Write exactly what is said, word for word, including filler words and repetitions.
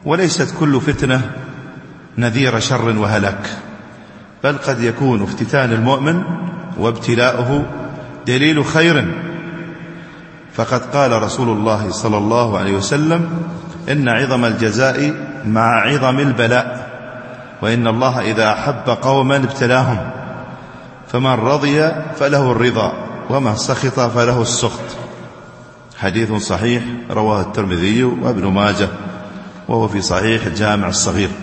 وليست كل فتنة نذير شر وهلاك، بل قد يكون افتتان المؤمن وابتلاؤه دليل خير. فقد قال رسول الله صلى الله عليه وسلم: إن عظم الجزاء مع عظم البلاء، وإن الله إذا أحب قوما ابتلاهم، فمن رضي فله الرضا ومن سخط فله السخط. حديث صحيح رواه الترمذي وابن ماجه، وهو في صحيح الجامع الصغير.